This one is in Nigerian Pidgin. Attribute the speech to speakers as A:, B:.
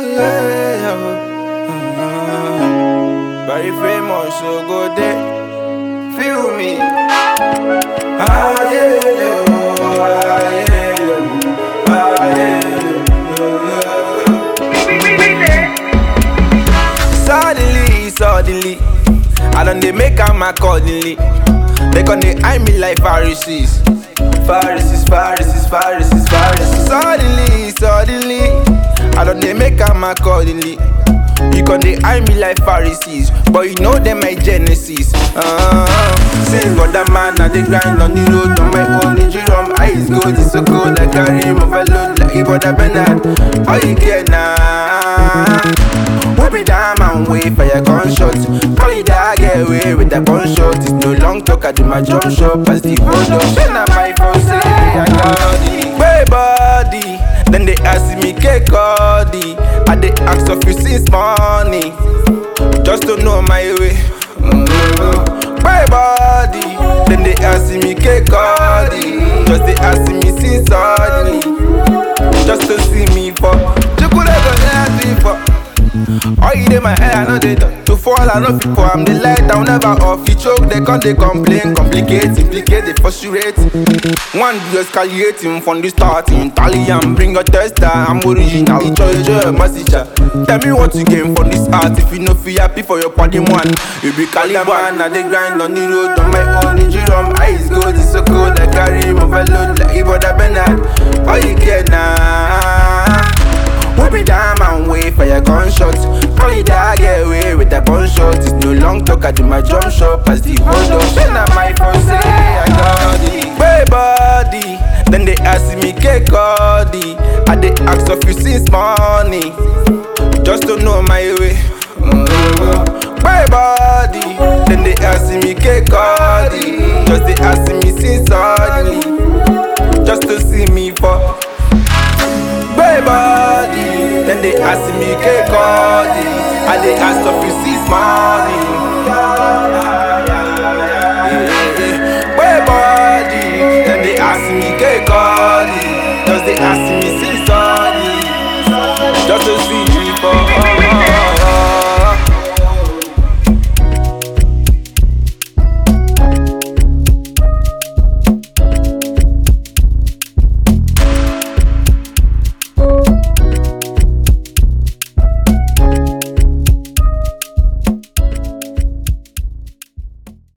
A: Very famous, so go there. Feel me. Ah, yeah, yeah, ah, yeah, yeah, ah, yeah, yeah. Suddenly, I done they make am accordingly. They gon' they eye me like Pharisees. Pharisees. Suddenly, I done they make am accordingly. You gon' they eye me like Pharisees, but you know them my Genesis. Since got that man and they grind on the road on my own. The drum eyes gold, it's so cold. I carry him overload like a brother Bernard. All you get now. Whip it down and wait for your gunshot. Call it that, get away with that gunshot. It's no long talk, I do my jump shot. Pass the hold up, shit not my phone, say I got it. Way body, then they ask me cake body. I they ask of you since morning, just to know my way. Way body, then they ask me cake body. Just they ask me since suddenly, just to see me for. You could have done anything for. All you in my head, I know they talk. To fall, I know people, I'm the light, I'll never off. You choke, they come, they complain, complicate, implicate, they frustrate. One be escalating from the starting. Italian, bring a tester, I'm original. Enjoy, message. Tell me what you gain from this art. If you know feel happy for your party one, you be Caliban, and they grind on the road on my own. The drum eyes gold, it's so cold. I carry him overload like a brother Bernard. All you get now. Whip it down and wait for your gunshot. Call it that, get away with that gunshot. It's no long talk, I do my jump shot. Pass the hold up, shit not my phone, say I got it. Way body, then they ask me cake body. I they ask of you since morning, just to know my way. Way body, then they ask me cake body. Just they ask me since suddenly, just to see me for. Way body, then they ask me cake body. And they ask of you since morning,